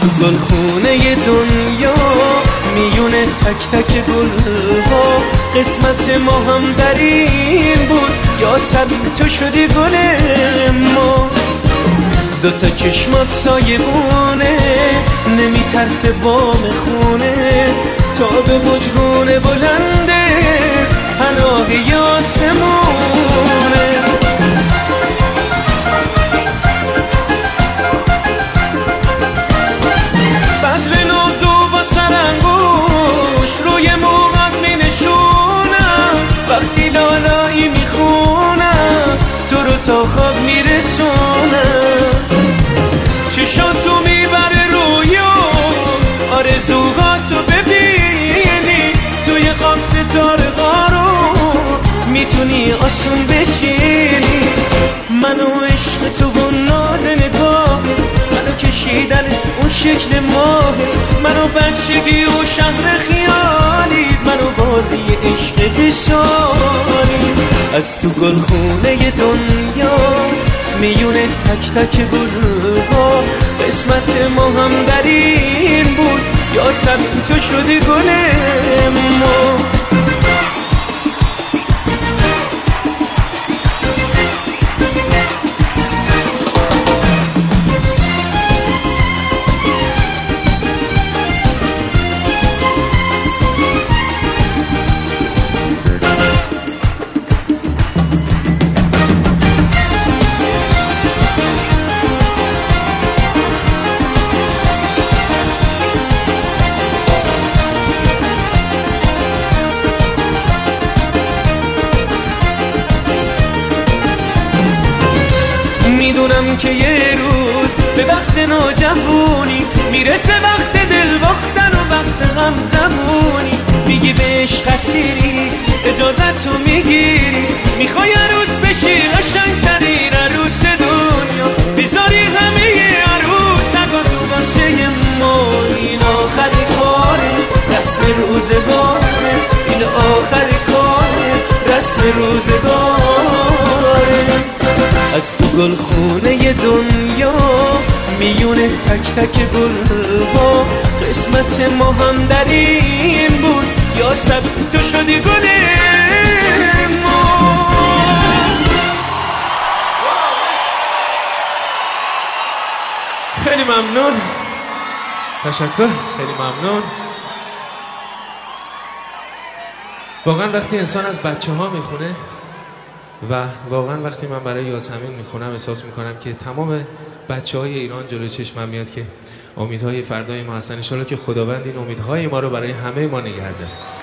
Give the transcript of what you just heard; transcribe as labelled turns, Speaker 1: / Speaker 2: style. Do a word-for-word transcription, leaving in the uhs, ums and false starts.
Speaker 1: تو گلخونه دنیا میون تک تک گلها قسمت ما هم در این بود یا سب تو شدی گل ما. دوتا چشمات سایبونه نمیترسه بام خونه تا به بجگونه بلنده پناه یاسمونه. بذر نوزو با سرانگوش روی موقت می نشونم وقتی لالایی می خونم تو رو تا خواب می رسونم. چشاتو می بره رویا آرزوهاتو ببینی توی خواب ستاره رو میتونی آسون بچینی. منو عشق تو و ناز نگاه منو کشیدن اون شکل ماه منو بچگی و شهر خیالی منو بازی عشق بسالی. از تو گلخونه دنیا میون تک تک گلها قسمت ما هم در این بود یا سب تو شدی گل ما. میدونم که یه روز به وقت نوجوانی میرسه وقت دل باختن و وقت غم زبونی. میگی به عشق اسیری اجازتو میگیری میخوای عروس بشی قشنگ‌ترین عروس دنیا بیزاری همه عروسکا تو واسه ما. این آخر کاره رسم روزگاره این آخر کاره رسم روزگاره. از تو گلخونه دنیا میون تک تک گلها قسمت ما هم در این بود یا سب تو شدی گل ما. خیلی ممنون، تشکر، خیلی ممنون. واقعا وقتی انسان از بچه ها میخونه و واقعا وقتی من برای یاسمین میخونم احساس میکنم که تمام بچه های ایران جلوی چشمم میاد که امیدهای فردای ما هستن. ان شاءالله که خداوند این امیدهای ما رو برای همه ما نگه داره.